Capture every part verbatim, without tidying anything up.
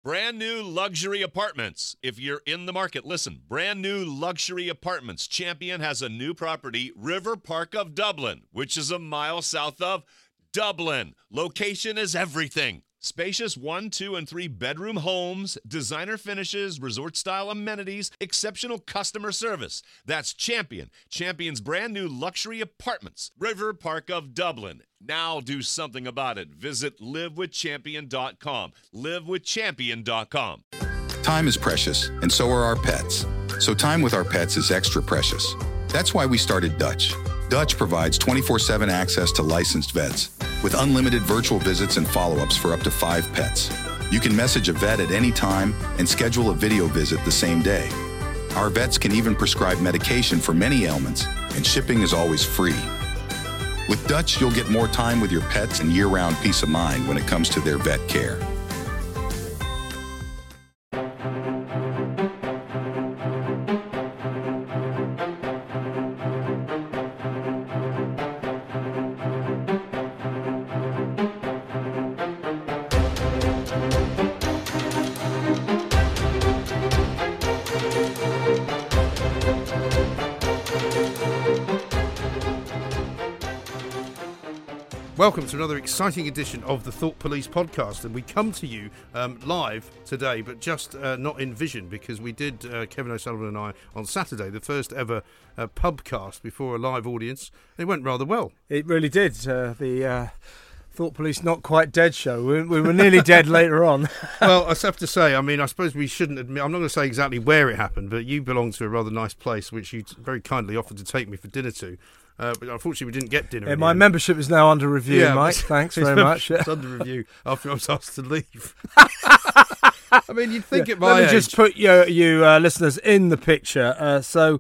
Brand new luxury apartments. If you're in the market, listen. Brand new luxury apartments. Champion has a new property, River Park of Dublin, which is a mile south of Dublin. Location is everything. Spacious one, two, and three bedroom homes, designer finishes, resort-style amenities, exceptional customer service. That's Champion. Champion's brand new luxury apartments. River Park of Dublin. Now do something about it. Visit live with champion dot com. live with champion dot com. Time is precious, and so are our pets. So time with our pets is extra precious. That's why we started Dutch. Dutch provides twenty-four seven access to licensed vets with unlimited virtual visits and follow-ups for up to five pets. You can message a vet at any time and schedule a video visit the same day. Our vets can even prescribe medication for many ailments, and shipping is always free. With Dutch, you'll get more time with your pets and year-round peace of mind when it comes to their vet care. Welcome to another exciting edition of the Thought Police podcast, and we come to you um, live today, but just uh, not in vision, because we did, uh, Kevin O'Sullivan and I, on Saturday, the first ever uh, pubcast before a live audience. It went rather well. It really did. Uh, the uh, Thought Police Not Quite Dead show. We, we were nearly dead later on. Well, I have to say, I mean, I suppose we shouldn't admit, I'm not going to say exactly where it happened, but you belong to a rather nice place, which you very kindly offered to take me for dinner to. Uh, but unfortunately, we didn't get dinner. Yeah, my end. membership is now under review, yeah, Mike. Thanks very much. It's under review after I was asked to leave. I mean, you'd think yeah, at my Let me age... just put you, you uh, listeners in the picture. Uh, so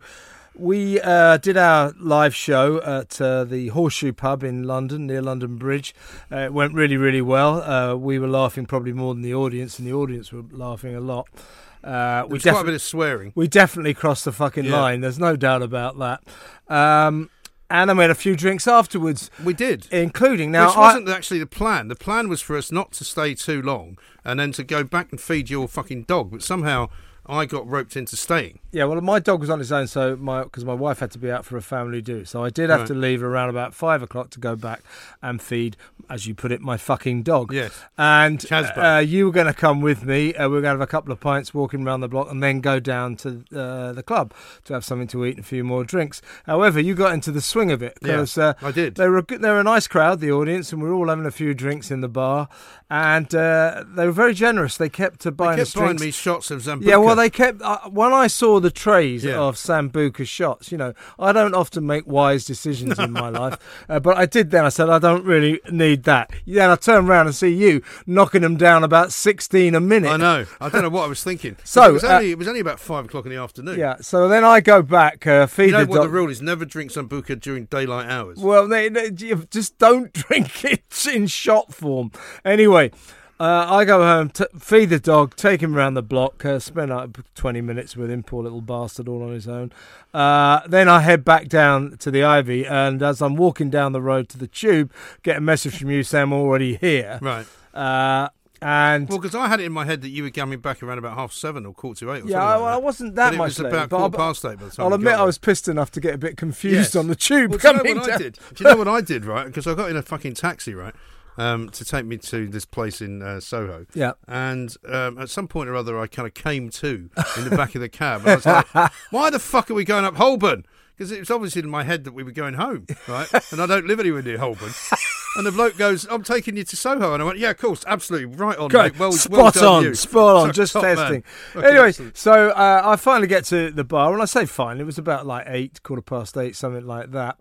we uh, did our live show at uh, the Horseshoe Pub in London, near London Bridge. Uh, it went really, really well. Uh, we were laughing probably more than the audience, and the audience were laughing a lot. Uh, we quite a bit of swearing. We definitely crossed the fucking yeah. line. There's no doubt about that. Um... And then we had a few drinks afterwards. We did. Including now... Which wasn't I, actually the plan. The plan was for us not to stay too long and then to go back and feed your fucking dog. But somehow I got roped into staying. Yeah, well, my dog was on his own, so my because my wife had to be out for a family do. So I did have right. to leave around about five o'clock to go back and feed, as you put it, my fucking dog. Yes. And uh, you were going to come with me. Uh, we were going to have a couple of pints walking around the block and then go down to uh, the club to have something to eat and a few more drinks. However, you got into the swing of it. Because, yeah, uh, I did. They were, a good, they were a nice crowd, the audience, and we were all having a few drinks in the bar. And uh, they were very generous. They kept uh, buying They kept us buying drinks. me shots of Sambuca. Yeah, well, they kept... Uh, when I saw the trays yeah. of Sambuca shots, you know, I don't often make wise decisions in my life, uh, but I did then. I said, I don't really need that. Then I turned around and see you knocking them down about sixteen a minute. I know. I don't know what I was thinking. so it was, only, uh, it was only about five o'clock in the afternoon. Yeah, so then I go back, uh, feed you know the what dog. The rule is never drink Sambuca during daylight hours. Well, they, they, just don't drink it in shot form. Anyway... Uh, I go home, t- feed the dog, take him around the block, uh, spend like twenty minutes with him, poor little bastard, all on his own. Uh, then I head back down to the Ivy, and as I'm walking down the road to the Tube, get a message from you saying I'm already here. Right. Uh, and well, because I had it in my head that you were coming back around about half seven or quarter to eight. Or yeah, something I, like I that. wasn't that but much. It was later, about but quarter I'll, past eight by the time I'll admit I was pissed enough to get a bit confused yes. on the Tube. Well, coming do you know what down. I did? Do you know what I did? Right, because I got in a fucking taxi, right. Um, to take me to this place in uh, Soho. Yeah. And um, at some point or other, I kind of came to in the back of the cab. And I was like, why the fuck are we going up Holborn? Because it was obviously in my head that we were going home, right? And I don't live anywhere near Holborn. And the bloke goes, I'm taking you to Soho. And I went, yeah, of course, absolutely, right on, Great. mate. Well, spot well done on, you. spot on, So, just testing. Okay, anyway, excellent. so uh, I finally get to the bar. When I say finally, it was about like eight, quarter past eight, something like that.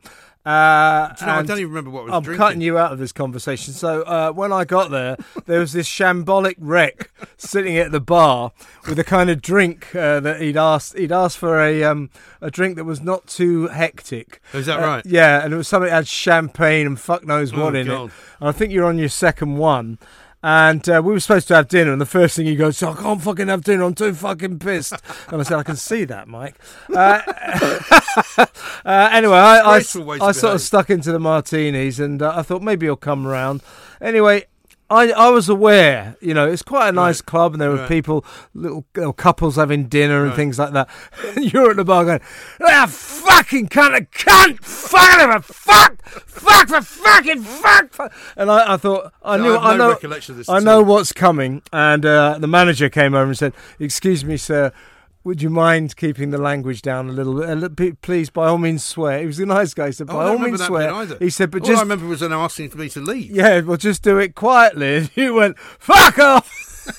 Uh, Do you know, I don't even remember what I was I'm drinking. cutting you out of this conversation. So uh, when I got there, there was this shambolic wreck sitting at the bar with a kind of drink uh, that he'd asked. He'd asked for a um, a drink that was not too hectic. Is that uh, right? Yeah, and it was something that had champagne and fuck knows what oh, in God. it. And I think you're on your second one. And uh, we were supposed to have dinner, and the first thing he goes, I can't fucking have dinner, I'm too fucking pissed. And I said, I can see that, Mike. Uh, uh, anyway, I, I, I sort of stuck into the martinis, and uh, I thought maybe he'll come round. Anyway, I, I was aware, you know, it's quite a nice Right. club, and there were Right. people, little, little couples having dinner and Right. things like that. And you're at the bar going, ah, fucking cunt, a cunt, fuck him, a fuck, fuck for fucking fuck, fuck. And I, I thought, I No, knew, I have I no know, recollection of this I at know all. what's coming. And uh, the manager came over and said, excuse me, sir, would you mind keeping the language down a little bit? A little bit, please, by all means, swear. He was a nice guy. He said, Oh, by I all don't remember means, that swear. bit either. He said, but All just I remember was them asking for me to leave. yeah, well, just do it quietly. And you went, fuck off!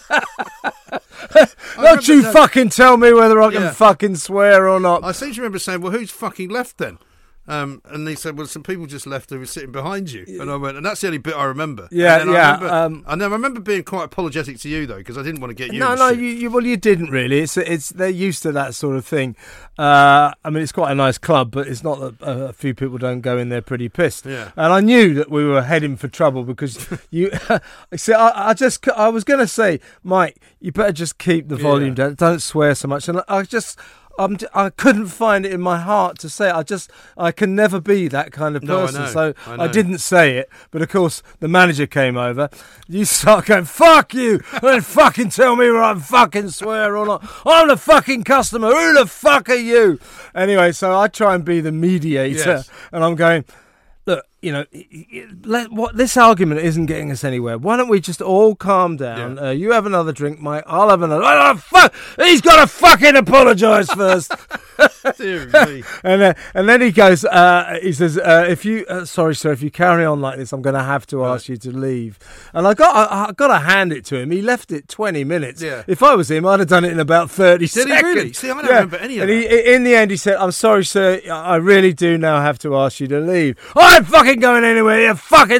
Don't you that. fucking tell me whether I can Yeah. fucking swear or not. I seem to remember saying, well, who's fucking left then? Um, and they said, well, some people just left who were sitting behind you. And I went, and that's the only bit I remember. Yeah, and then yeah, I remember, um, and then I remember being quite apologetic to you, though, because I didn't want to get you no, in no, shit. you, you, well, you didn't really. It's, it's, they're used to that sort of thing. Uh, I mean, it's quite a nice club, but it's not that uh, a few people don't go in there pretty pissed. Yeah. And I knew that we were heading for trouble because you. See, I, I just, I was going to say, Mike, you better just keep the volume Yeah. down. Don't swear so much. And I just. I'm, I couldn't find it in my heart to say it. I just, I can never be that kind of No, I person. know, so I I, know. didn't say it. But of course, the manager came over. You start going, fuck you. Don't fucking tell me whether I fucking swear or not. I'm the fucking customer. Who the fuck are you? Anyway, so I try and be the mediator. Yes. And I'm going, look, you know, let, what this argument isn't getting us anywhere. Why don't we just all calm down? Yeah. Uh, you have another drink, Mike. I'll have another. Oh, fuck! He's got to fucking apologise first. Dear me. and uh, and then he goes. Uh, he says, uh, "If you, uh, sorry, sir, if you carry on like this, I'm going to have to ask you to leave." And I got, I, I got to hand it to him. He left it twenty minutes. Yeah. If I was him, I'd have done it in about thirty Did he seconds. really? See, I don't remember any of and that. He, in the end, he said, "I'm sorry, sir. I really do now have to ask you to leave. I ain't fucking going anywhere. You fucking."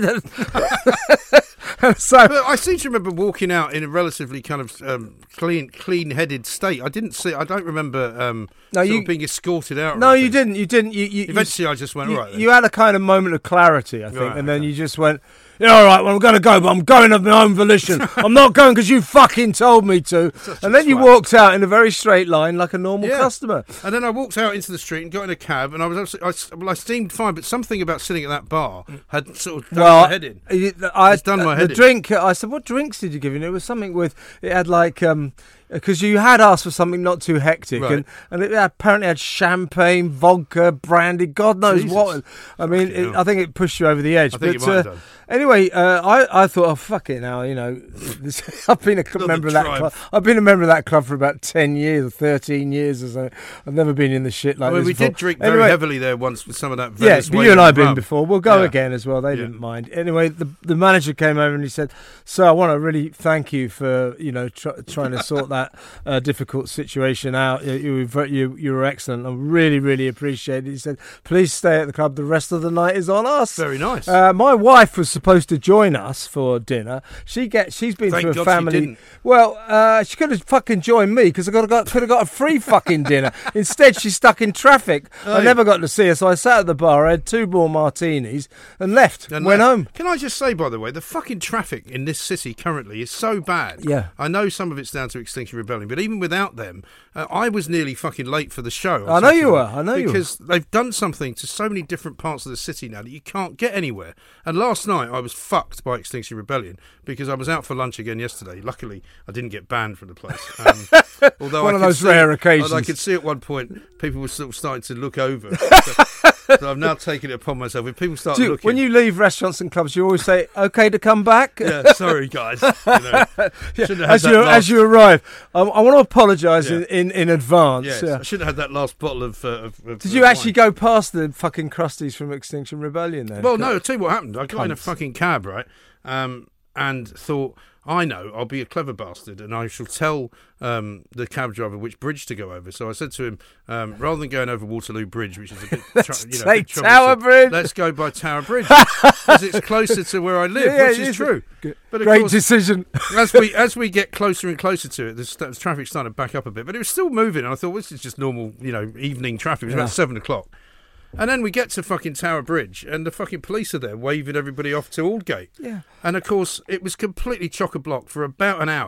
so But I seem to remember walking out in a relatively kind of um, clean, clean-headed state. I didn't see. I don't remember um, No, sort you- of being escorted out. or no, you anything. didn't. You didn't. You, you, Eventually, I just went, you, all right. Then. you had a kind of moment of clarity, I think, Right, and then okay. you just went, "Yeah, all right. Well, I'm going to go, but I'm going of my own volition. I'm not going because you fucking told me to." Such a And then you twat. walked out in a very straight line, like a normal Yeah. customer. And then I walked out into the street and got in a cab, and I was absolutely, I, s- well, I seemed fine, but something about sitting at that bar had sort of done Well, my head in. it- I, It's done my the head in. drink. I said, "What drinks did you give him?" It was something with. It had like um. Because you had asked for something not too hectic, Right. and, and it apparently had champagne, vodka, brandy, God knows Jesus. what. I mean, Fucking it, hell. I think it pushed you over the edge. I think but it might have uh, done. anyway, uh, I I thought, oh fuck it now, you know, this, I've been a Another member of that tribe. club. I've been a member of that club for about ten years or thirteen years or so. I've never been in the shit like I mean, this we before. did drink very Anyway, heavily there once with some of that. yeah, Venice but you and I have been rum. before. We'll go Yeah. again as well. They Yeah. didn't mind. Anyway, the the manager came over and he said, "Sir, I want to really thank you for you know tr- trying to sort that uh, difficult situation out. You, you, were ver- you you were excellent. I really really appreciate it." He said, "Please stay at the club. The rest of the night is on us." Very nice. Uh, my wife was supposed to join us for dinner. She get she's been Thank through a God she family. didn't. Well, uh, she could have fucking joined me because I got, got could have got a free fucking dinner. Instead, she's stuck in traffic. Oh, I yeah. never got to see her, so I sat at the bar. I had two more martinis and left. And went that- home. Can I just say, by the way, the fucking traffic in this city currently is so bad. Yeah. I know some of it's down to Extinction Rebellion, but even without them, uh, I was nearly fucking late for the show. on I know you Saturday were, I know you were. Because they've done something to so many different parts of the city now that you can't get anywhere. And last night I was fucked by Extinction Rebellion because I was out for lunch again yesterday. Luckily, I didn't get banned from the place. Um, although One I of could those see- rare occasions. I could see at one point people were sort of starting to look over. so, so I've now taken it upon myself. If people start Do you- looking, when you leave restaurants and clubs, you always say, "Okay to come back." yeah, sorry guys. You know, shouldn't have had as that you last- as you arrive, um, I want to apologise Yeah. in, in in advance. Yes, Yeah. I should have had that last bottle of. Uh, of, of Did of you actually wine. go past the fucking crusties from Extinction Rebellion then? Well, no. I'll tell you what happened. I got in a Cunts. fucking cab, right, um, and thought, I know, I'll be a clever bastard, and I shall tell um, the cab driver which bridge to go over. So I said to him, um, rather than going over Waterloo Bridge, which is a bit, tr- you know, a take bit Tower troublesome, Bridge. let's go by Tower Bridge because it's closer to where I live, Yeah, yeah, which it is is. true. But of Great course, decision. as we as we get closer and closer to it, the, st- the traffic started to back up a bit, but it was still moving. And I thought, well, this is just normal, you know, evening traffic. It was Yeah. about seven o'clock, and then we get to fucking Tower Bridge, and the fucking police are there waving everybody off to Aldgate. Yeah. And of course, it was completely chock a block for about an hour.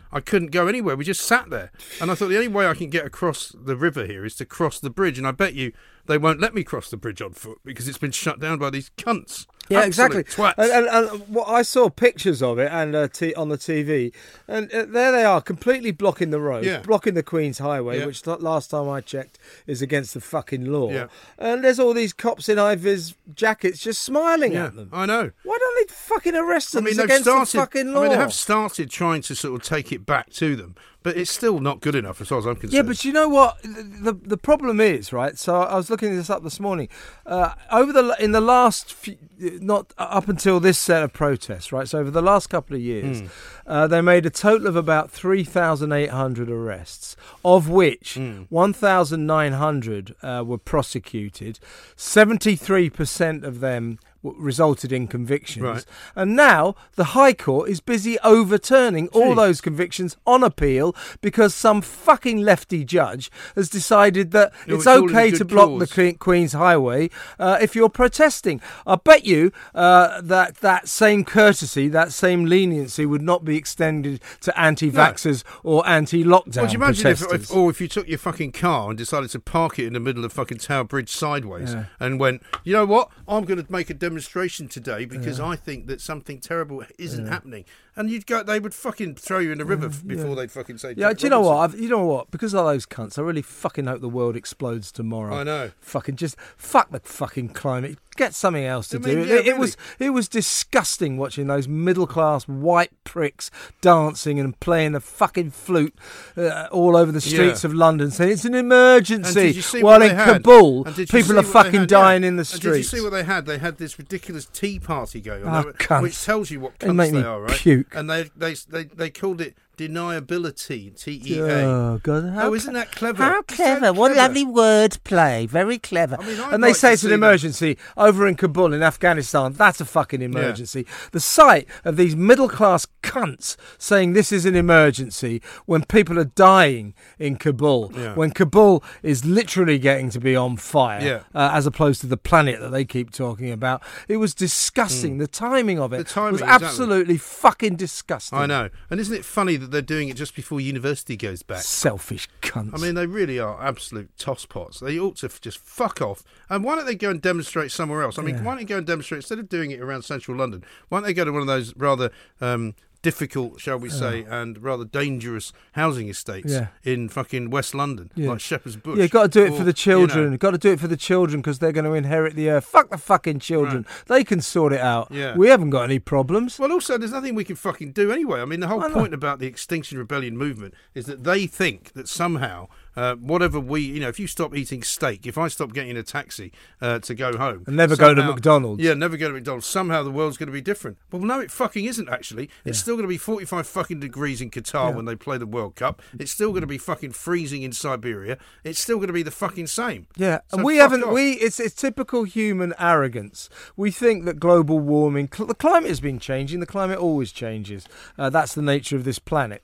I couldn't go anywhere. We just sat there. And I thought the only way I can get across the river here is to cross the bridge. And I bet you they won't let me cross the bridge on foot because it's been shut down by these cunts. Yeah, Absolute exactly. Twats. And, and, and what I saw pictures of it and uh, t- on the T V, and uh, there they are, completely blocking the road, Yeah. blocking the Queen's Highway, Yeah. which th- last time I checked is against the fucking law. Yeah. And there's all these cops in high-vis jackets just smiling yeah, at them. I know. Why don't they fucking arrest them? I mean, It's they've against started. the fucking law. I mean, they have started trying to sort of take it back to them, but it's still not good enough as far as I'm concerned. Yeah, but you know what? The, the the problem is, right? So I was looking this up this morning. Uh, over the in the last, few, not up until this set of protests, right? So over the last couple of years, Mm. uh, they made a total of about three thousand eight hundred arrests, of which Mm. one thousand nine hundred uh, were prosecuted. seventy-three percent of them w- resulted in convictions. Right. And now the High Court is busy overturning all Gee. those convictions on appeal because some fucking lefty judge has decided that No, it's it's all in okay good to block cause. the Que- Queen's Highway uh, if you're protesting. I bet you uh, that that same courtesy, that same leniency would not be extended to anti-vaxxers or anti-lockdown Well, do you imagine if, protesters. if, or if you took your fucking car and decided to park it in the middle of fucking Tower Bridge sideways Yeah. and went, you know what, I'm going to make a demonstration today because I think that something terrible isn't happening, and you'd go, they would fucking throw you in the river f- before they'd fucking say. Yeah, Jack do you know what? Robinson. I've, you know what? Because of those cunts, I really fucking hope the world explodes tomorrow. I know. Fucking just fuck the fucking climate. Get something else to I do. mean, yeah, it, it really. was it was disgusting watching those middle class white pricks dancing and playing the fucking flute uh, all over the streets Yeah. of London, saying it's an And emergency. did you see While what in they had? Kabul, And did you people see are what they fucking had? dying Yeah. in the And did you streets. see what they had? They had this ridiculous tea party going on, Oh, They were- cunts. which tells you what They make cunts me they are, right? puke. And they they they they called it deniability, T E A. Oh God! How Oh, isn't that clever? How It's so clever! What clever. lovely word play. Very clever. I mean, I'd and they like say to it's an see them- emergency over in Kabul in Afghanistan. That's a fucking emergency. The sight of these middle class cunts saying this is an emergency when people are dying in Kabul, Yeah. when Kabul is literally getting to be on fire, Yeah. uh, as opposed to the planet that they keep talking about. It was disgusting. The timing of it The timing, was exactly. absolutely fucking disgusting. I know. And isn't it funny that they're doing it just before university goes back? Selfish cunts. I mean, they really are absolute tosspots. They ought to f- just fuck off. And why don't they go and demonstrate somewhere else? I mean, Yeah. why don't they go and demonstrate, instead of doing it around central London, why don't they go to one of those rather um, difficult, shall we say, and rather dangerous housing estates Yeah. in fucking West London, Yeah. like Shepherd's Bush? Yeah, got to do it Or, for the you children. know, Got to do it for the children because they're going to inherit the earth. Fuck the fucking children. They can sort it out. Yeah. We haven't got any problems. Well, also, there's nothing we can fucking do anyway. I mean, the whole I know. point about the Extinction Rebellion movement is that they think that somehow, uh, whatever we, you know, if you stop eating steak, if I stop getting a taxi uh, to go home, And never go to somehow- McDonald's. Yeah, never go to McDonald's. Somehow the world's going to be different. Well, no, it fucking isn't actually. It's still going to be forty-five fucking degrees in Qatar when they play the World Cup. It's still going to be fucking freezing in Siberia. It's still going to be the fucking same. Yeah, So and we fuck haven't. off. We it's it's typical human arrogance. We think that global warming, cl- the climate has been changing. The climate always changes. Uh, that's the nature of this planet.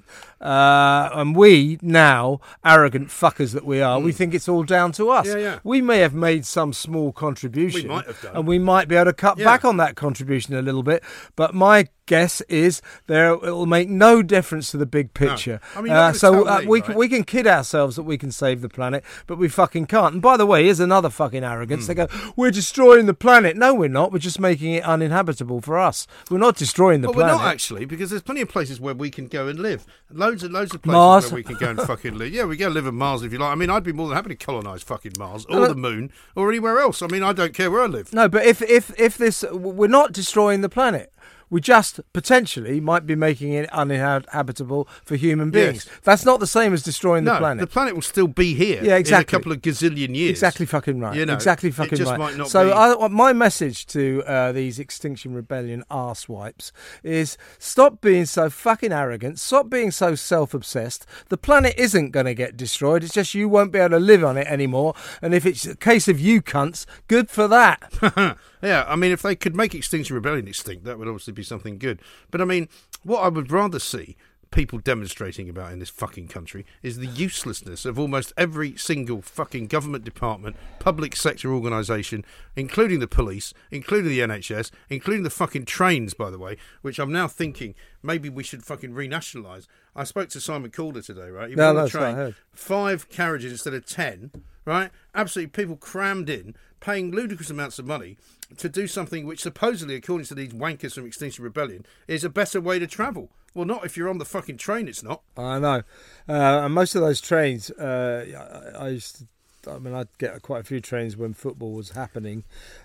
Uh, and we now, arrogant fuckers that we are, we think it's all down to us. Hmm. Yeah, yeah. We may have made some small contribution, We might have done. and we might be able to cut Yeah. back on that contribution a little bit. But my guess is there it will make no difference to the big picture. I mean, you're not uh, gonna so tell uh, me, we right? can we can kid ourselves that we can save the planet, but we fucking can't. And by the way, here's another fucking arrogance. They go, we're destroying the planet. No, we're not. We're just making it uninhabitable for us. We're not destroying the Well, planet. we're not actually, because there's plenty of places where we can go and live. Loads and loads of places Mars. where we can go and fucking live. Yeah, we go live on Mars if you like. I mean, I'd be more than happy to colonise fucking Mars or No, the Moon or anywhere else. I mean, I don't care where I live. No, but if if if this, we're not destroying the planet. We just potentially might be making it uninhabitable for human beings. Yes. That's not the same as destroying No, the planet. the planet will still be here Yeah, exactly. in a couple of gazillion years. Exactly fucking right. You know, exactly it fucking just right. might not so be- I, my message to uh, these Extinction Rebellion arsewipes is stop being so fucking arrogant. Stop being so self-obsessed. The planet isn't going to get destroyed. It's just you won't be able to live on it anymore. And if it's a case of you cunts, good for that. Yeah, I mean, if they could make Extinction Rebellion extinct, that would obviously be something good. But I mean, what I would rather see, people demonstrating about in this fucking country is the uselessness of almost every single fucking government department, public sector organisation, including the police, including the N H S, including the fucking trains, by the way, which I'm now thinking maybe we should fucking renationalise. I spoke to Simon Calder today, right? He was No, on the that's what I train, heard. five carriages instead of ten, right? Absolutely, people crammed in, paying ludicrous amounts of money to do something which supposedly, according to these wankers from Extinction Rebellion, is a better way to travel. Well, not if you're on the fucking train, it's not. I know. Uh, and most of those trains, uh, I, I used to, I mean, I'd get quite a few trains when football was happening.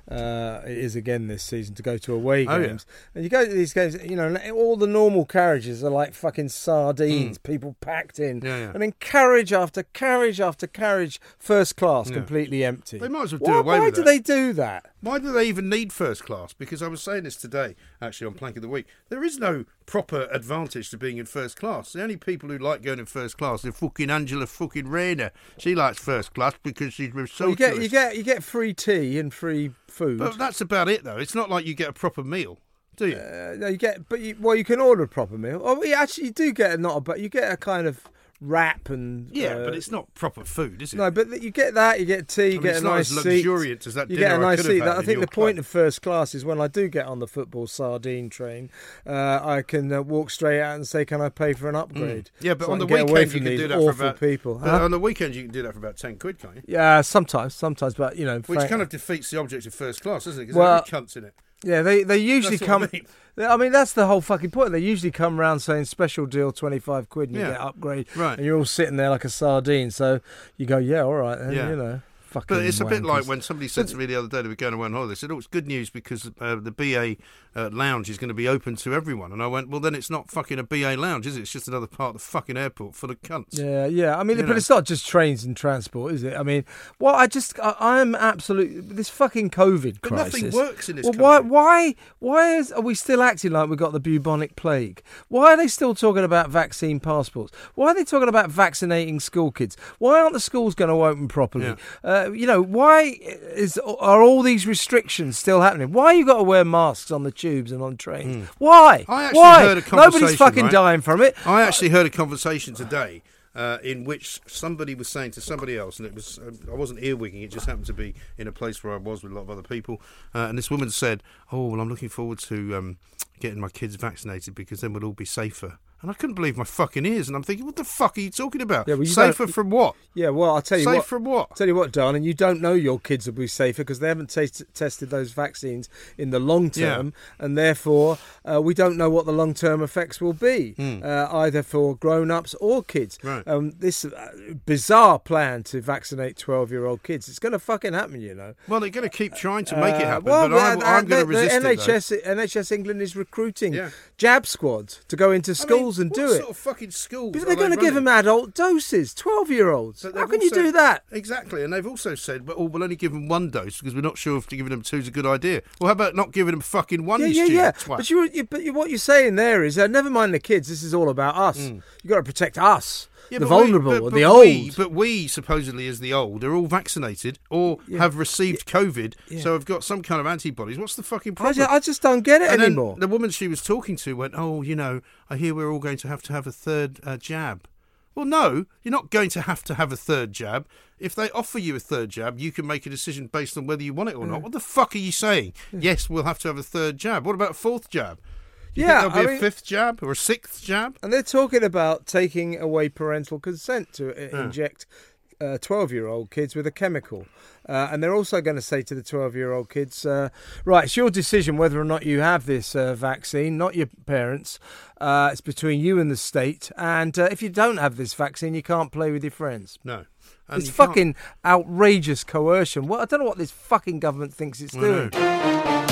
Uh, it is again this season to go to away Oh, games. Yeah. And you go to these games, you know, all the normal carriages are like fucking sardines, mm. people packed in. Yeah, yeah. And then carriage after carriage after carriage, first class, Yeah. completely empty. They might as well do why, away why with do that. they do that? Why do they even need first class? Because I was saying this today, actually, on Plank of the Week. There is no proper advantage to being in first class. The only people who like going in first class are fucking Angela fucking Rayner. She likes first class because she's with Well, you socialists. get you get you get free tea and free food. But that's about it, though. It's not like you get a proper meal, do you? Uh, no, you get, but you, well, you can order a proper meal. Oh, you actually you do get a not a, but you get a kind of wrap and yeah, uh, but it's not proper food, is it? no, but you get that. You get tea. You I mean, get it's a not nice as seat. luxuriant as that You dinner get a I nice could have seat. had I in think your the point club. of first class is when I do get on the football sardine train, uh, I can uh, walk straight out and say, "Can I pay for an upgrade?" Yeah, but So I on the can get away weekend you from can these do that for awful about people. But Huh? on the weekend you can do that for about ten quid, can't you? Yeah, sometimes, sometimes, but you know, Which frank- kind of defeats the object of first class, doesn't it? Because Well, there are cunts in it. yeah, they they usually That's what I come. mean. I mean, that's the whole fucking point. They usually come around saying special deal, twenty-five quid, and you Yeah. get upgrade. Right. And you're all sitting there like a sardine. So you go, yeah, all right, then, Yeah. you know. Fucking But it's a bit wankers. like when somebody said to me the other day they were going away on holiday. They said, "Oh, it's good news because uh, the B A uh, lounge is going to be open to everyone." And I went, "Well, then it's not fucking a B A lounge, is it? It's just another part of the fucking airport full of cunts." Yeah, yeah. I mean, You but know. it's not just trains and transport, is it? I mean, well, I just, I, I'm absolutely this fucking COVID But crisis. nothing works in this Well, country. why, why, why is are we still acting like we got the bubonic plague? Why are they still talking about vaccine passports? Why are they talking about vaccinating school kids? Why aren't the schools going to open properly? Yeah. Uh, you know, why is are all these restrictions still happening? Why you got to wear masks on the tubes and on trains? Why? I actually why? heard a Nobody's conversation, fucking right? dying from it. I actually heard a conversation today uh, in which somebody was saying to somebody else, and it was uh, I wasn't earwigging, it just happened to be in a place where I was with a lot of other people, uh, and this woman said, "Oh, well, I'm looking forward to um, getting my kids vaccinated because then we'll all be safer." And I couldn't believe my fucking ears, and I'm thinking, what the fuck are you talking about? Yeah, well, you safer don't- from what? Yeah, well, I'll tell you Safe what. from what? Tell you what, darling, you don't know your kids will be safer because they haven't t- tested those vaccines in the long term, and therefore uh, we don't know what the long term effects will be, uh, either for grown ups or kids. Right. Um, this uh, bizarre plan to vaccinate twelve year old kids, it's going to fucking happen, you know. Well, they're going to keep trying to make it Uh, happen, well, but I'm, the- I'm going to the, resist the it, though. N H S, N H S England is recruiting Yeah. jab squads to go into I mean, schools and what do sort it. of fucking schools But are they're they going to give running? them adult doses, twelve-year-olds. But How they've can you also- do that? Exactly, and they've also said, but oh, we'll only give them one dose because we're not sure if giving them two is a good idea. Well, how about not giving them fucking one? Yeah, you yeah, stupid yeah. twat? But you, you, but you, what you're saying there is, uh, never mind the kids. This is all about us. You've got to protect us, Yeah, the but we- vulnerable, but- or but the old. we- but we, supposedly, as the old, are all vaccinated or have received COVID, so have got some kind of antibodies. What's the fucking I problem? just, I just don't get it and anymore. then the woman she was talking to went, "Oh, you know, I hear we're all going to have to have a third uh, jab." Well, no, you're not going to have to have a third jab. If they offer you a third jab, you can make a decision based on whether you want it or not. What the fuck are you saying? Yes, we'll have to have a third jab. What about a fourth jab? Do you Yeah, think there'll be I a mean- fifth jab or a sixth jab? And they're talking about taking away parental consent to uh, inject uh, twelve-year-old kids with a chemical. Uh, and they're also going to say to the twelve-year-old kids, uh, right, it's your decision whether or not you have this uh, vaccine, not your parents'. Uh, it's between you and the state. And uh, if you don't have this vaccine, you can't play with your friends. No. And It's you can't- fucking outrageous coercion. Well, I don't know what this fucking government thinks it's I doing. know.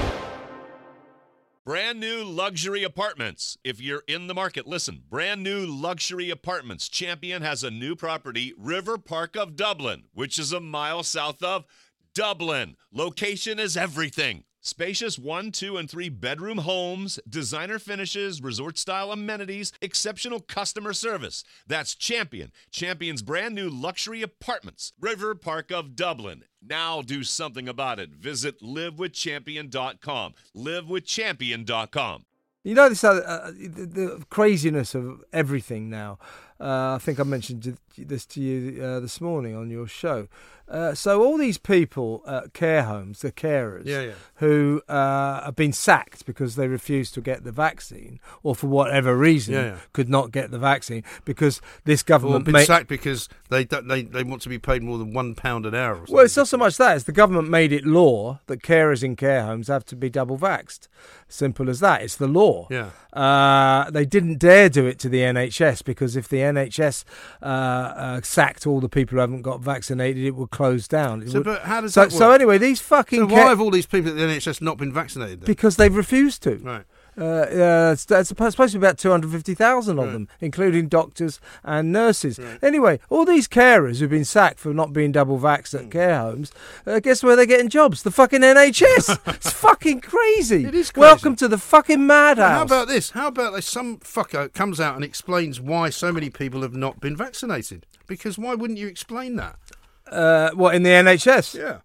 Brand new luxury apartments. If you're in the market, listen. Brand new luxury apartments. Champion has a new property, River Park of Dublin, which is a mile south of Dublin. Location is everything. Spacious one, two, and three bedroom homes, designer finishes, resort-style amenities, exceptional customer service. That's Champion. Champion's brand new luxury apartments. River Park of Dublin. Now do something about it. Visit live with champion dot com. live with champion dot com. You know this, uh, uh, the, the craziness of everything now. Uh, I think I mentioned this to you uh, this morning on your show. Uh, so all these people at care homes, the carers, Yeah, yeah. who uh, have been sacked because they refused to get the vaccine, or for whatever reason Yeah, yeah. could not get the vaccine because this Or government been ma- sacked because they, don't, they they want to be paid more than one pound an hour. Or something. Well, it's not so much that. It's the government made it law that carers in care homes have to be double vaxxed. Simple as that. It's the law. Yeah. Uh, they didn't dare do it to the N H S because if the N H S uh, uh, sacked all the people who haven't got vaccinated, it would close down. It So, would- but how does so, that work? so anyway, these fucking So ca- why have all these people at the N H S not been vaccinated then? because they've refused to. Right. Uh, uh, it's, it's supposed to be about two hundred fifty thousand of Right. them, including doctors and nurses. Anyway, all these carers who've been sacked for not being double vaxxed Hmm. at care homes, uh, guess where they're getting jobs? The fucking N H S. It's fucking crazy. It is crazy. Welcome to the fucking madhouse. How about this? How about this? Some fucker comes out and explains why so many people have not been vaccinated. Because why wouldn't you explain that? uh, what, in the N H S? Yeah.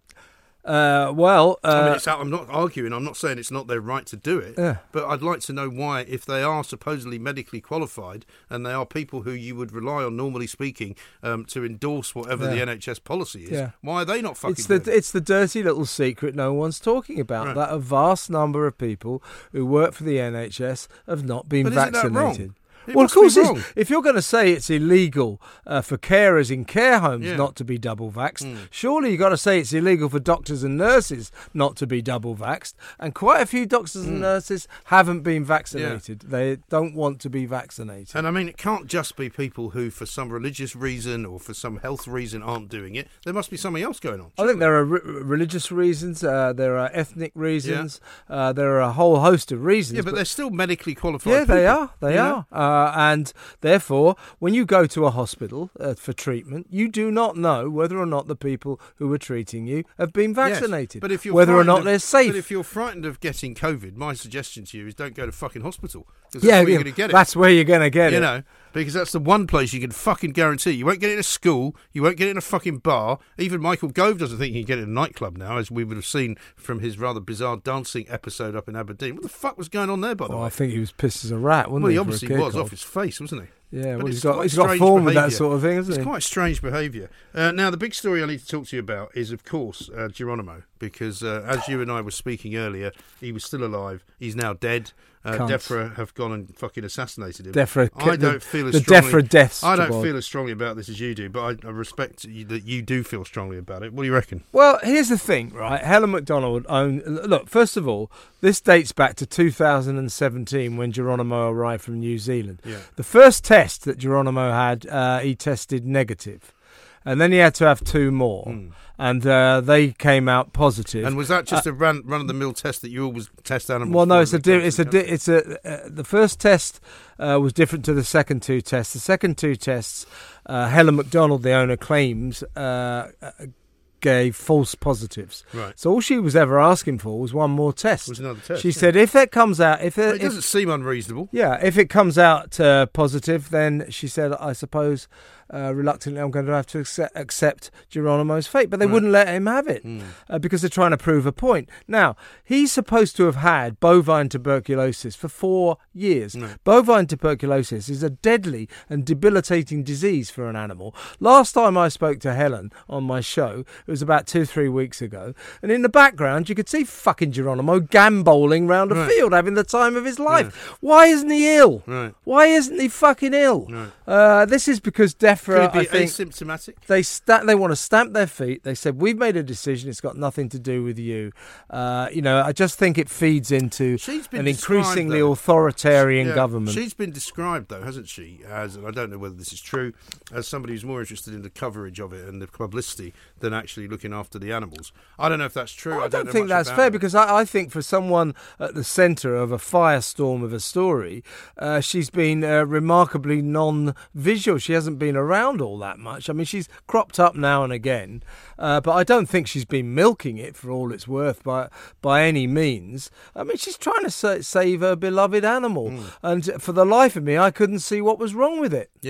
Uh, well, uh, I mean, it's out, I'm not arguing. I'm not saying it's not their right to do it. Yeah. But I'd like to know why, if they are supposedly medically qualified and they are people who you would rely on, normally speaking, um, to endorse whatever Yeah. the N H S policy is, Yeah. why are they not fucking it's the doing it? it's the dirty little secret no one's talking about. Right. That a vast number of people who work for the N H S have not been But isn't that vaccinated. wrong? It Well, of must be course, it's, wrong. if you're going to say it's illegal uh, for carers in care homes Yeah. not to be double vaxxed, Mm. surely you've got to say it's illegal for doctors and nurses not to be double vaxxed. And quite a few doctors and nurses haven't been vaccinated. They don't want to be vaccinated. And I mean, it can't just be people who, for some religious reason or for some health reason, aren't doing it. There must be something else going on. I think there are re- religious reasons, uh, there are ethnic reasons, uh, there are a whole host of reasons. Yeah, but they're still medically qualified. Yeah, they people, are. They you know? are. Uh, and therefore, when you go to a hospital uh, for treatment, you do not know whether or not the people who are treating you have been Yes, vaccinated. but if you're whether or frightened not of- they're safe. But if you're frightened of getting COVID, my suggestion to you is don't go to fucking hospital. 'Cause that's yeah, where yeah, you're going to get it. that's where you're going to get you it. know, because that's the one place you can fucking guarantee. You won't get it in a school. You won't get it in a fucking bar. Even Michael Gove doesn't think he can get it in a nightclub now, as we would have seen from his rather bizarre dancing episode up in Aberdeen. What the fuck was going on there, by the Well, way? I think he was pissed as a rat, wasn't Well, he? he for a obviously was kickoff? off his face, wasn't he? Yeah, But well, it's he's got quite he's got strange form with that behaviour. sort of thing, hasn't It's he? quite strange behaviour. Uh, now, the big story I need to talk to you about is, of course, uh, Geronimo, because uh, as you and I were speaking earlier, he was still alive. He's now dead. Uh, Cunt. DEFRA have gone and fucking assassinated him. DEFRA, I the- don't feel as the strongly. DEFRA deaths. I don't squad. feel as strongly about this as you do, but I, I respect you, that you do feel strongly about it. What do you reckon? Well, here's the thing, right? Helen McDonald owned. Look, first of all, this dates back to two thousand seventeen when Geronimo arrived from New Zealand. Yeah. The first test that Geronimo had, uh, he tested negative, and then he had to have two more, Mm. and uh, they came out positive. And was that just a run, run-of-the-mill test that you always test animals? Well, no, for it's a when it di- comes it's to a the di- country? it's a uh, the first test uh, was different to the second two tests. The second two tests, uh, Helen McDonald, the owner, claims uh, uh, gave false positives. Right. So all she was ever asking for was one more test. Was another test, She yeah. said if it comes out, if Well, it, it if, doesn't seem unreasonable. yeah, if it comes out uh, positive, then she said, I suppose uh, reluctantly I'm going to have to accept, accept Geronimo's fate. But they Right. wouldn't let him have it Mm. uh, because they're trying to prove a point. Now, he's supposed to have had bovine tuberculosis for four years. No. Bovine tuberculosis is a deadly and debilitating disease for an animal. Last time I spoke to Helen on my show, it was about two, three weeks ago, and in the background you could see fucking Geronimo gambolling round a Right. field having the time of his life. Why isn't he ill? Right. Why isn't he fucking ill? Right. Uh, this is because DEFRA, Could it be I think, asymptomatic? they sta- they want to stamp their feet. They said, we've made a decision. It's got nothing to do with you. Uh, you know, I just think it feeds into She's been an described, increasingly though. authoritarian Yeah, government. She's been described, though, hasn't she, as, and I don't know whether this is true, as somebody who's more interested in the coverage of it and the publicity than actually looking after the animals. I don't know if that's true. I, I don't know think much that's about fair her. because I, I think for someone at the centre of a firestorm of a story, uh, she's been uh, remarkably non-visual. She hasn't been around all that much. I mean, she's cropped up now and again, uh, but I don't think she's been milking it for all it's worth by by any means. I mean, she's trying to sa- save her beloved animal, Hmm. and for the life of me, I couldn't see what was wrong with it. Yeah.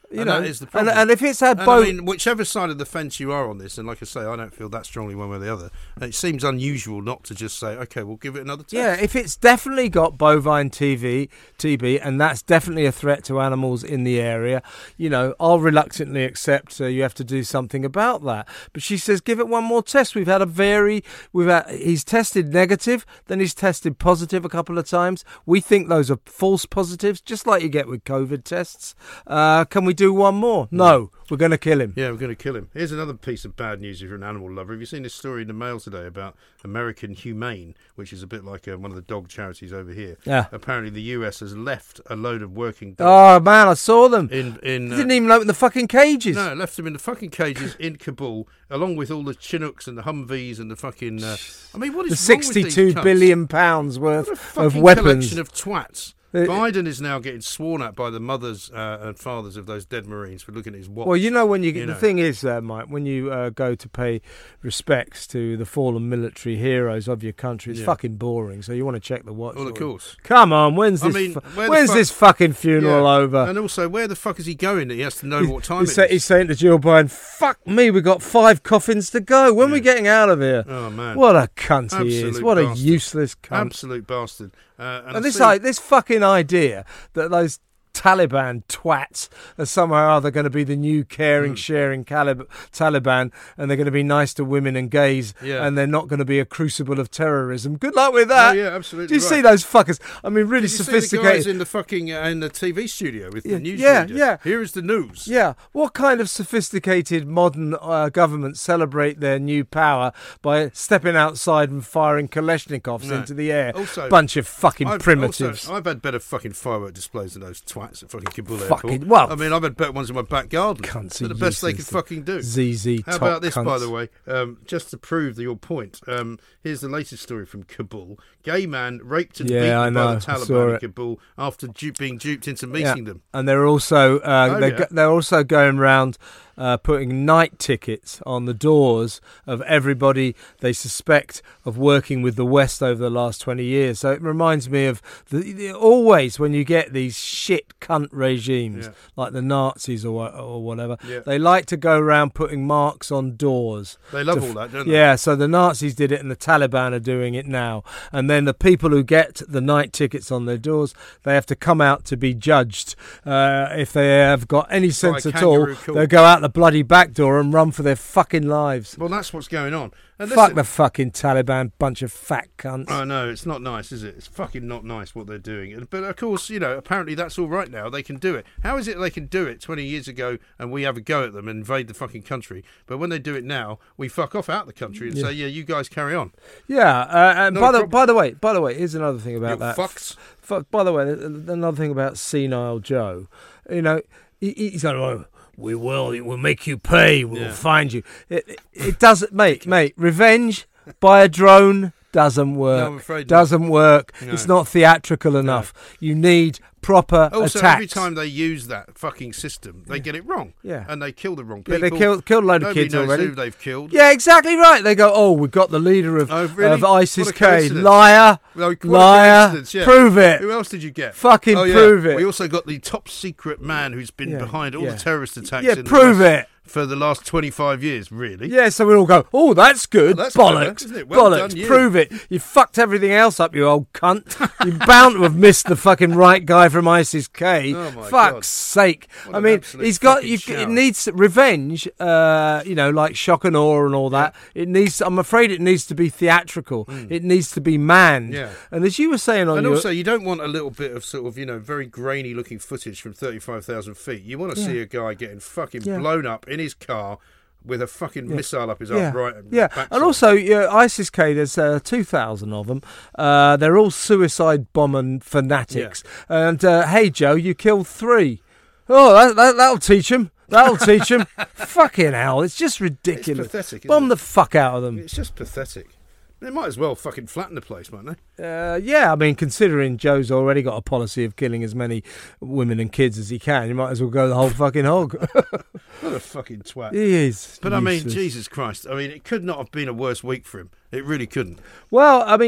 You and know, that is the and, problem. and if it's had And both, I mean, whichever side of the fence you are on this, and like I say, I don't feel that strongly one way or the other. It seems unusual not to just say, okay, we'll give it another test. yeah, if it's definitely got bovine T V, T B, and that's definitely a threat to animals in the area, you know, I'll reluctantly accept uh, you have to do something about that. But she says, give it one more test. We've had a very, we've had, he's tested negative, then he's tested positive a couple of times. We think those are false positives, just like you get with COVID tests. Uh, can we do one more? No, we're going to kill him. Yeah, we're going to kill him. Here's another piece of bad news if you're an animal lover. Have you seen this story in the Mail today about American Humane, which is a bit like uh, one of the dog charities over here? Yeah. Apparently the U S has left a load of working dogs. Oh, man, I saw them. In, in, They uh, didn't even open the fucking cages. No, left them in the fucking cages in Kabul, along with all the Chinooks and the Humvees and the fucking... Uh, I mean, what is The wrong with these sixty-two cunts? billion pounds worth What a of fucking weapons. collection of twats. Uh, Biden is now getting sworn at by the mothers uh, and fathers of those dead Marines for looking at his watch. Well, you know, when you get You the know. thing is, uh, Mike, when you uh, go to pay respects to the fallen military heroes of your country, it's Yeah. fucking boring. So you want to check the watch. Well, of order. course. Come on, when's I this? mean, fu- where the when's fuck- this fucking funeral Yeah. over? And also, where the fuck is he going that he has to know what time he's, it say- is? he's saying to Jill Biden, "Fuck me, we got five coffins to go. When are we Yeah. getting out of here?" Oh, man. What a cunt he is! Absolute What a bastard. useless cunt! Absolute bastard. Uh, and And I this see- i- this fucking idea that those Taliban twats are somehow or other going to be the new caring, Mm. sharing Calib- Taliban, and they're going to be nice to women and gays, Yeah. and they're not going to be a crucible of terrorism. Good luck with Oh, that. yeah, absolutely Do you right. see those fuckers? I mean, really Did you see the sophisticated. guys in the fucking uh, in the T V studio with Yeah, the news yeah, reader? yeah. Here is the news. Yeah, what kind of sophisticated modern uh, governments celebrate their new power by stepping outside and firing Kalashnikovs No. into the air? Also- Bunch of fucking I've primitives. Also, I've had better fucking firework displays than those twats at fucking Kabul Fucking- Airport. well- I mean, I've had better ones in my back garden. Cunts They're are the best they could useless. fucking do. Z Z How top about this, by cunts. the way? Um, just to prove the, your point, um, here's the latest story from Kabul. Gay man raped and Yeah, beaten I know. by I the saw Taliban in it. Kabul after du- being duped into Yeah. meeting them. And they're also uh, Oh, they're, yeah. go- they're also going around uh, putting night tickets on the doors of everybody they suspect of working with the West over the last twenty years. So it reminds me of the, the, always when you get these shit cunt regimes Yeah. like the Nazis or wha- or whatever, Yeah. they like to go around putting marks on doors. They love to all f- that, don't they? Yeah, so the Nazis did it and the Taliban are doing it now. And then the people who get the night tickets on their doors, they have to come out to be judged. Uh, if they have got any sense a at all, kangaroo court. they'll go out the bloody back door and run for their fucking lives. Well, that's what's going on. And Fuck listen- the fucking Taliban, bunch of fat cunts. I know, it's not nice, is it? It's fucking not nice what they're doing. And- But of course, you know, apparently that's all right now. They can do it. How is it they can do it twenty years ago and we have a go at them and invade the fucking country? But when they do it now, we fuck off out the country and Yeah. say, yeah, you guys carry on. Yeah, uh, and No by the problem. by the way, by the way, here's another thing about You that. fucks. Fuck, by the way, th- th- another thing about senile Joe, you know, he, he's going, oh, we will, we'll make you pay, we'll Yeah. find you. It, it, it doesn't, mate, mate, revenge by a drone doesn't work. I'm afraid not. doesn't work. No. It's not theatrical enough. You need proper Also, attacks. every time they use that fucking system, they get it wrong. Yeah. And they kill the wrong Yeah, people. they killed, killed a load of Nobody kids knows already. who they've killed. Yeah, exactly right. They go, oh, we've got the leader of, Oh, really? of ISIS What a K. coincidence. Liar. Well, what a Liar. coincidence, yeah. Prove it. Who else did you get? Fucking oh, yeah. prove it. We also got the top secret man who's been Yeah, behind all yeah. the terrorist attacks Yeah, in the prove West it. for the last twenty-five years, really. Yeah, so we all go, oh, that's good. Oh, that's clever, Bollocks. isn't it? Well Bollocks. done, you. Prove it. You fucked everything else up, you old cunt. You're bound to have missed the fucking right guy from ISIS K. Oh, my Fuck's God. sake. What I an mean, absolute he's got, fucking you, shower. it needs revenge, uh, you know, like shock and awe and all that. It needs, I'm afraid it needs to be theatrical. It needs to be manned. Yeah. And as you were saying on And your... also, you don't want a little bit of sort of, you know, very grainy looking footage from thirty-five thousand feet. You want to Yeah. see a guy getting fucking Yeah. blown up in his car with a fucking missile up his Yeah, upright and yeah. backside. And also yeah, ISIS K. There's uh, two thousand of them. Uh, they're all suicide bombing fanatics. And uh, hey, Joe, you killed three. Oh, that, that, that'll teach them. That'll teach them. Fucking hell, it's just ridiculous. It's pathetic, isn't Bomb it? the fuck out of them. It's just pathetic. They might as well fucking flatten the place, mightn't they? Uh, yeah, I mean, considering Joe's already got a policy of killing as many women and kids as he can, you might as well go the whole fucking hog. What a fucking twat. He is. But I mean, useless. Jesus Christ. I mean, it could not have been a worse week for him. It really couldn't. Well, I mean,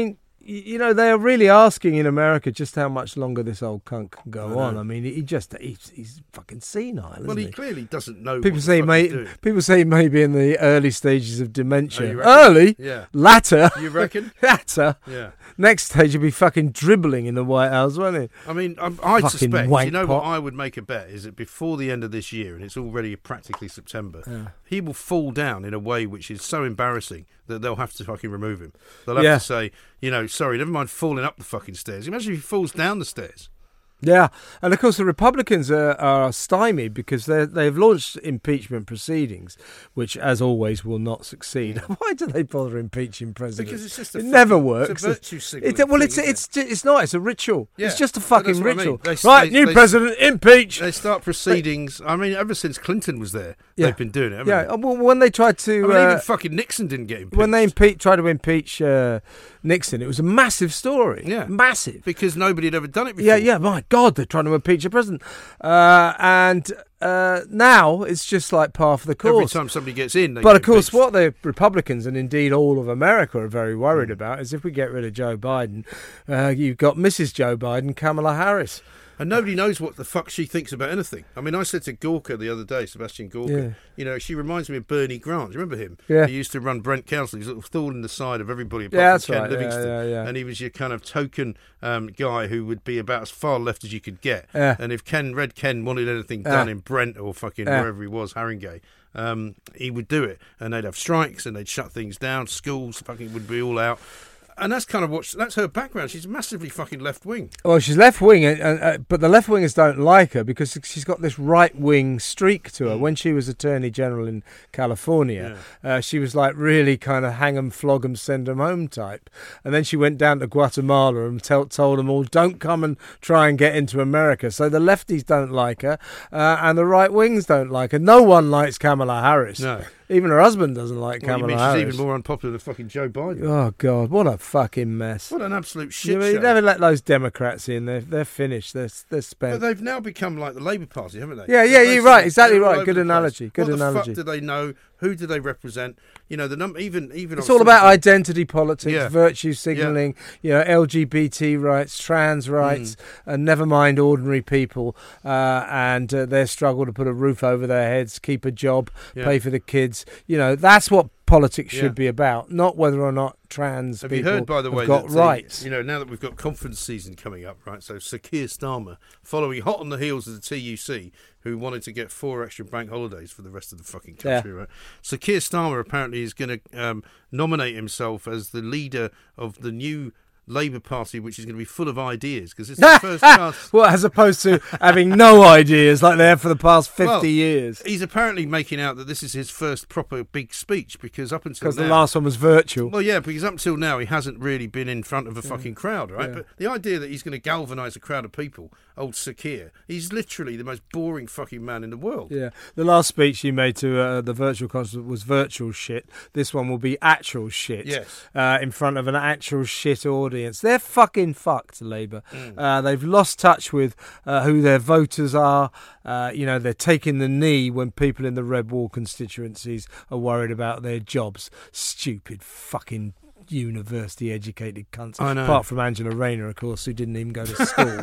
you know, they are really asking in America just how much longer this old cunt can go I on. know. I mean, he just he's, he's fucking senile, isn't Well, he he? clearly doesn't know. People what say the fuck may, he's doing. people say he may be in the early stages of dementia. Oh, you reckon? Early, Yeah. latter, You reckon? latter. Yeah. Next stage, he'll be fucking dribbling in the White House, won't he? I mean, I, I Fucking suspect. wank You know pot. what I would make a bet is that before the end of this year, and it's already practically September, Yeah. he will fall down in a way which is so embarrassing that they'll have to fucking remove him. They'll have Yeah. to say, you know, sorry, never mind falling up the fucking stairs. Imagine if he falls down the stairs. Yeah, and of course the Republicans are, are stymied because they they've launched impeachment proceedings, which, as always, will not succeed. Why do they bother impeaching presidents? Because it's just a it fucking- never it's a works. virtue signalling It- well, thing, it's isn't it? it's it's not. It's a ritual. Yeah, It's just a but fucking that's what I ritual. mean. They- right, they- new they- president, impeach. They start proceedings. I mean, ever since Clinton was there, Yeah. they've been doing it. Haven't Yeah, they? well, when they tried to, I mean, uh, even fucking Nixon didn't get impeached. when they impe- tried to impeach uh, Nixon, it was a massive story. Yeah. Massive. because nobody had ever done it before. Yeah, yeah, my God, they're trying to impeach a president. Uh, and uh, now it's just like par for the Every course. time somebody gets in, they But get of course, impeached. what the Republicans and indeed all of America are very worried Mm. about is if we get rid of Joe Biden, uh, you've got Missus Joe Biden, Kamala Harris. And nobody knows what the fuck she thinks about anything. I mean, I said to Gorka the other day, Sebastian Gorka, Yeah. you know, she reminds me of Bernie Grant. Do you remember him? Yeah. He used to run Brent Council. He's a little thorn in the side of everybody apart Yeah, from that's Ken right. Yeah, Livingstone. yeah, yeah. And he was your kind of token um, guy who would be about as far left as you could get. Yeah. And if Ken, Red Ken, wanted anything Yeah. done in Brent or fucking Yeah. wherever he was, Haringey, um, he would do it. And they'd have strikes and they'd shut things down. Schools fucking would be all out. And that's kind of what that's her background. She's massively fucking left wing. Well, she's left wing, uh, uh, but the left wingers don't like her because she's got this right wing streak to her. Mm. When she was Attorney General in California, uh, she was like really kind of hang 'em, flog 'em, send 'em home type. And then she went down to Guatemala and tell, told them all, don't come and try and get into America. So the lefties don't like her, uh, and the right wings don't like her. No one likes Kamala Harris. No. Even her husband doesn't like Well, you Kamala mean Harris. she's even more unpopular than fucking Joe Biden. Oh God, what a fucking mess! What an absolute shit You, show. you never let those Democrats in. They're they're finished. They're they're But spent. they've now become like the Labour Party, haven't they? Yeah, yeah, They're you're basically- right, exactly they're all right. over Good the place. analogy, good what analogy. the fuck do they know? Who do they represent? You know, the num- even even It's on all about social- identity politics, Yeah. virtue signalling, you know, L G B T rights, trans rights, Mm. and never mind ordinary people uh, and uh, their struggle to put a roof over their heads, keep a job, Yeah. pay for the kids. You know, that's what politics should Yeah. be about, not whether or not trans Have people you heard, by the have way, got that the- rights. you know, now that we've got conference season coming up, right? So Sir Keir Starmer, following hot on the heels of the T U C, who wanted to get four extra bank holidays for the rest of the fucking country, right? So Keir Starmer apparently is going to um, nominate himself as the leader of the new Labour Party, which is going to be full of ideas, because it's the first chance. Well, as opposed to having no ideas like they have for the past fifty Well, years. He's apparently making out that this is his first proper big speech, because up until Because the now, last one was virtual. well, yeah, because up until now he hasn't really been in front of a fucking crowd, right? Yeah. But the idea that he's going to galvanise a crowd of people, old Sir Keir, he's literally the most boring fucking man in the world. Yeah, the last speech he made to uh, the virtual concert was virtual shit. This one will be actual shit. Yes. Uh, in front of an actual shit audience. They're fucking fucked, Labour. Mm. Uh, they've lost touch with uh, who their voters are. Uh, you know, they're taking the knee when people in the Red Wall constituencies are worried about their jobs. Stupid fucking university-educated cunts. I know. Apart from Angela Rayner, of course, who didn't even go to school.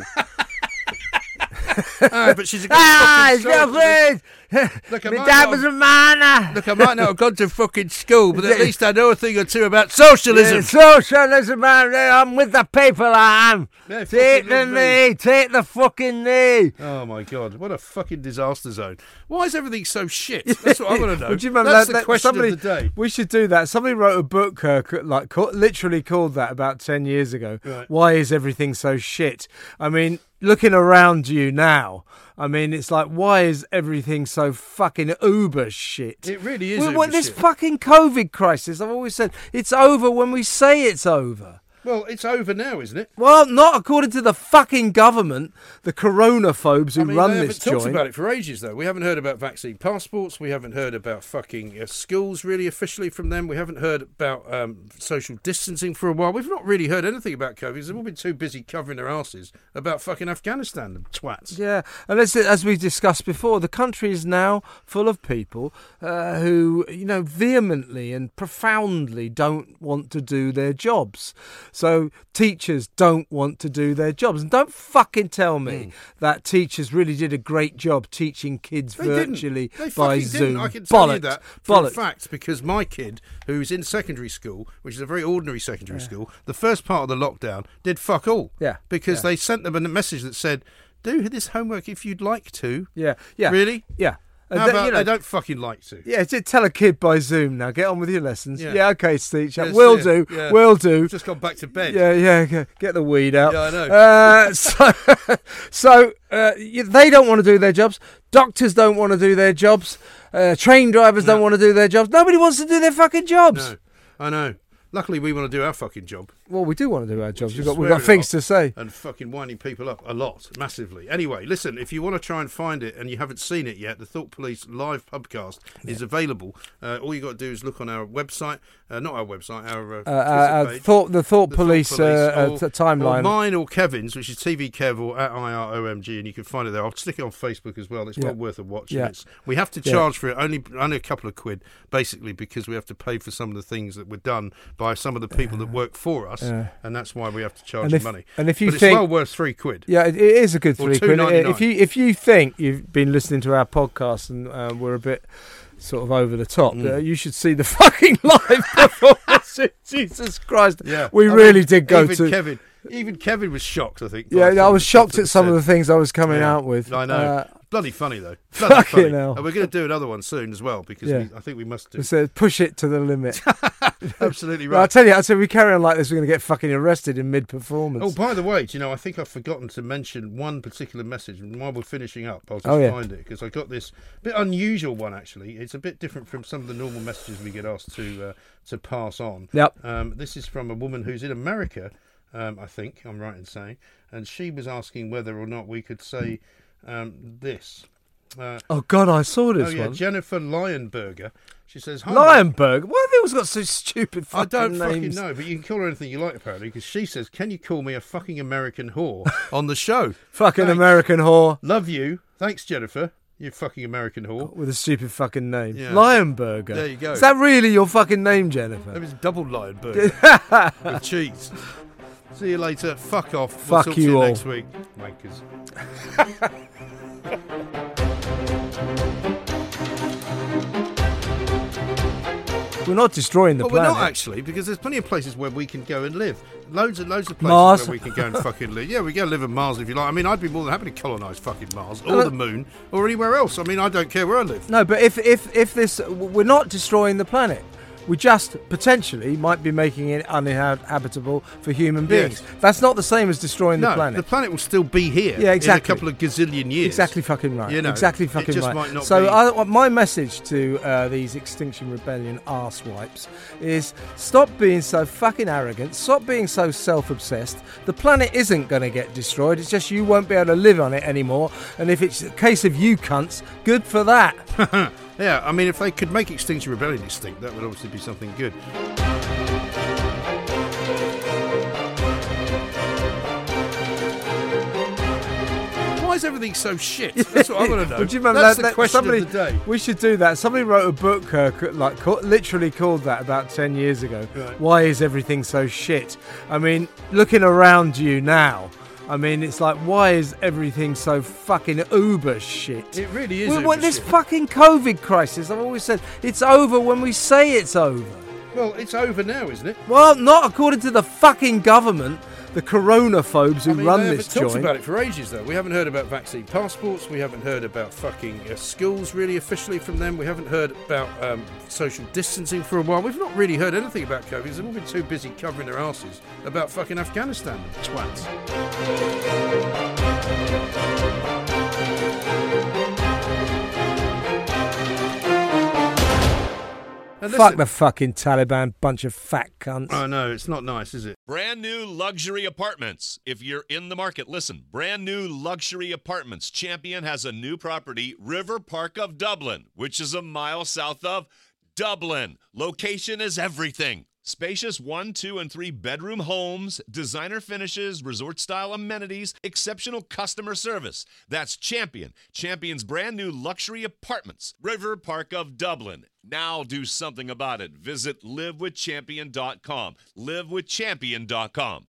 Ah, but she's a good Ah, fucking soul. girlfriend! Look, I My might dad not was have- a miner! Look, I might not have gone to fucking school, but at least I know a thing or two about socialism. Yeah, socialism, man. I'm with the people, I am. Yeah, Take fucking the love me. knee. Take the fucking knee. Oh my god, what a fucking disaster zone! Why is everything so shit? That's what I want to know. Would you remember That's that, the that question somebody, of the day. We should do that. Somebody wrote a book, uh, c- like ca- literally called that about ten years ago. Right. Why is everything so shit? I mean, looking around you now, I mean, it's like, why is everything so fucking uber shit? It really is. Well, uber well, this shit. fucking COVID crisis, I've always said, it's over when we say it's over. Well, it's over now, isn't it? Well, not according to the fucking government, the coronaphobes who I mean, run they this haven't talked joint. about it for ages, though. We haven't heard about vaccine passports. We haven't heard about fucking uh, schools really officially from them. We haven't heard about um, social distancing for a while. We've not really heard anything about COVID. They've all been too busy covering their asses about fucking Afghanistan, the twats. Yeah, and as, as we discussed before, the country is now full of people uh, who, you know, vehemently and profoundly don't want to do their jobs. So teachers don't want to do their jobs. And don't fucking tell me Mm. that teachers really did a great job teaching kids They didn't. virtually They by fucking Zoom. didn't. I can tell Bollocks. you that for a Bollocks. fact, because my kid, who's in secondary school, which is a very ordinary secondary school, the first part of the lockdown did fuck all. Yeah, Because yeah. they sent them a message that said, do this homework if you'd like to. Yeah, yeah. Really? Yeah. And How th- about you know, they don't fucking like to? Yeah, just tell a kid by Zoom now. Get on with your lessons. Yeah. Yeah, okay, teacher. Yes, will yeah, do. yeah. Will do. Just gone back to bed. Yeah, yeah. okay. Get the weed out. Yeah, I know. Uh, so, so uh, y- they don't want to do their jobs. Doctors don't want to do their jobs. Uh, train drivers No. don't want to do their jobs. Nobody wants to do their fucking jobs. No, I know. Luckily, we want to do our fucking job. Well, we do want to do our jobs. Just We've got, we've swear got it things off to say. And fucking winding people up a lot, massively. Anyway, listen, if you want to try and find it and you haven't seen it yet, the Thought Police live podcast is available. Uh, all you got to do is look on our website, uh, not our website, our uh, Uh, uh, Twitter page. thought the Thought The Police, Thought Police, uh, or, uh, t- timeline. or mine or Kevin's, which is T V Kev or at I R O M G, and you can find it there. I'll stick it on Facebook as well. It's Yeah. well worth a watch. Yeah. And it's, we have to Yeah. charge for it only only a couple of quid, basically, because we have to pay for some of the things that were done by some of the people that work for us, Yeah. and that's why we have to charge And you if- money. and if you but it's think- well worth three quid. Yeah, it, it is a good Or three two quid. ninety-nine. If you if you think you've been listening to our podcast and uh, we're a bit sort of over the top, Mm. uh, you should see the fucking live performance. Jesus Christ! Yeah, we I really mean, did go even to. Kevin. Even Kevin was shocked. I think. Yeah, by some I of was the stuff shocked that at some was of the said. things I was coming Yeah, out with. I know. Uh, Bloody funny though. Bloody Fucking funny. hell. And we're going to do another one soon as well because Yeah. we, I think we must do. we said push it to the limit. Absolutely Well, I right. tell you, I said we carry on like this, we're going to get fucking arrested in mid-performance. Oh, by the way, do you know, I think I've forgotten to mention one particular message. And while we're finishing up, I'll just Oh, yeah. find it because I got this bit unusual one. Actually, it's a bit different from some of the normal messages we get asked to uh, to pass on. Yep. Um, this is from a woman who's in America. Um, I think I'm right in saying, and she was asking whether or not we could say um, this. Uh, Oh God, I saw this oh yeah, one. Jennifer Lionberger. She says, "Hi, Lionberg. Why have they always got so stupid I fucking don't names? fucking know, but you can call her anything you like, apparently, because she says, can you call me a fucking American whore on the show? Fucking Thanks. American whore Love you. Thanks, Jennifer. You fucking American whore. with a stupid fucking name. Yeah. Lionberger. There you go. Is that really your fucking name, Jennifer? That was double Lionberger with cheese. See you later. Fuck off. We'll Fuck talk you to you all. next week. Wankers. We're not destroying the Well, we're planet. not actually, because there's plenty of places where we can go and live. Loads and loads of places Mars. where we can go and fucking live. Yeah, we go live on Mars if you like. I mean, I'd be more than happy to colonise fucking Mars or Uh, the Moon or anywhere else. I mean, I don't care where I live. No, but if if if this, we're not destroying the planet. We just potentially might be making it uninhabitable for human beings. Yes. That's not the same as destroying No, the planet. the planet will still be here Yeah, exactly. in a couple of gazillion years. Exactly fucking right. You know, exactly it fucking just right. might not so be- I, my message to uh, these Extinction Rebellion arse wipes is stop being so fucking arrogant. Stop being so self-obsessed. The planet isn't going to get destroyed. It's just you won't be able to live on it anymore. And if it's a case of you cunts, good for that. Yeah, I mean, if they could make Extinction Rebellion extinct, that would obviously be something good. Why is everything so shit? That's what I want to know. Would you remember That's that, the that question somebody, of the day. We should do that. Somebody wrote a book, uh, c- like ca- literally called that about ten years ago. Right. Why is everything so shit? I mean, looking around you now, I mean, it's like, why is everything so fucking uber shit? It really is. Well, uber well, this shit. fucking COVID crisis, I've always said, it's over when we say it's over. Well, it's over now, isn't it? Well, not according to the fucking government, the coronaphobes who I mean, run they this haven't talked joint. about it for ages, though. We haven't heard about vaccine passports. We haven't heard about fucking uh, schools really officially from them. We haven't heard about um, social distancing for a while. We've not really heard anything about COVID. They've all been too busy covering their asses about fucking Afghanistan. Twats. And Fuck listen- the fucking Taliban, bunch of fat cunts. I know, it's not nice, is it? Brand new luxury apartments. If you're in the market, listen. Brand new luxury apartments. Champion has a new property, River Park of Dublin, which is a mile south of Dublin. Location is everything. Spacious one, two, and three bedroom homes, designer finishes, resort-style amenities, exceptional customer service. That's Champion. Champion's brand new luxury apartments. River Park of Dublin. Now do something about it. Visit live with champion dot com. live with champion dot com.